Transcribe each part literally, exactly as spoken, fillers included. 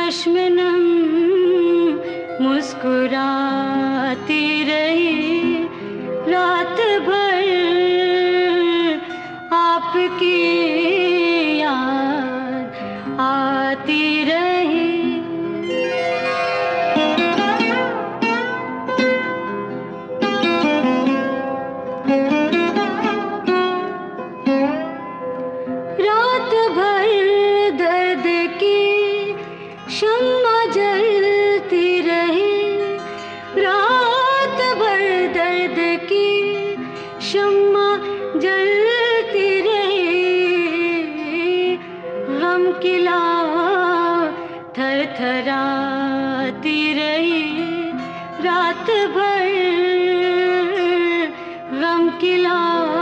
चश्मनम मुस्कुराती रही रात भर, आपकी याद आती रही। रात भर दर्द की शम्मा जलती रही, रात भर दर्द की शम्मा जलती रही। गम की लौ थरथराती रही रात भर, गम की लौ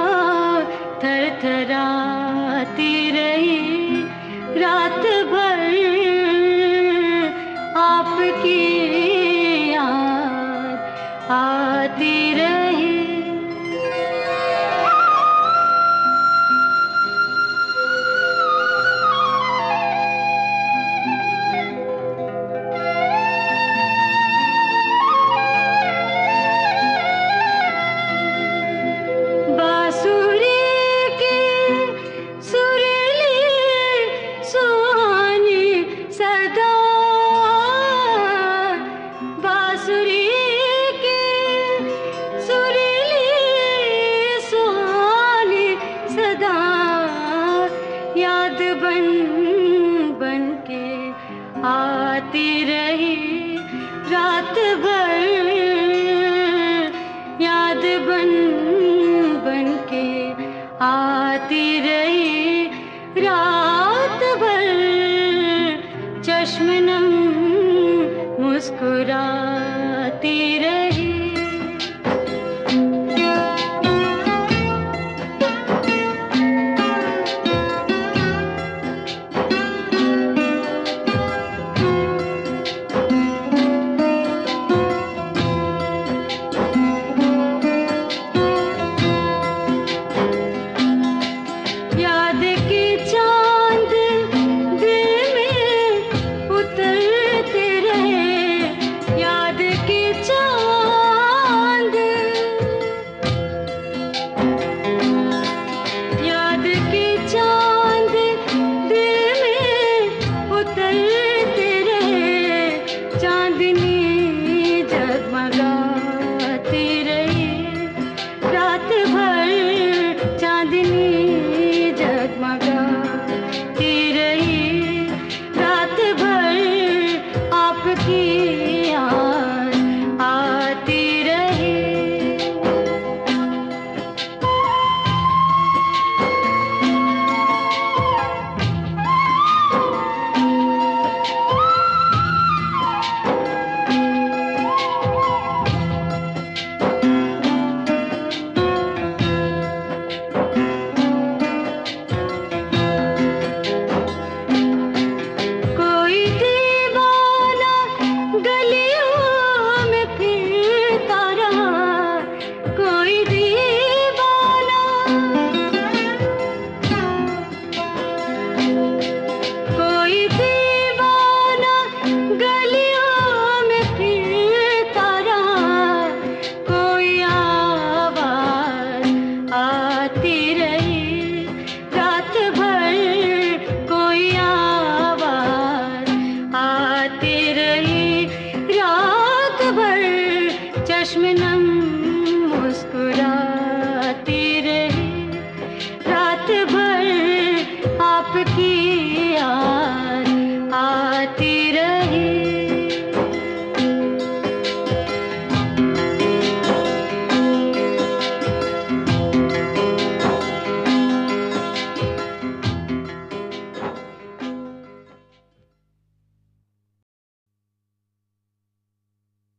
थरथराती रही रात भर, आपकी याद आती रही। याद बन बन के आती रही रात भर, याद बन बन के आती रही रात भर। चश्मनम मुस्कुराती रही।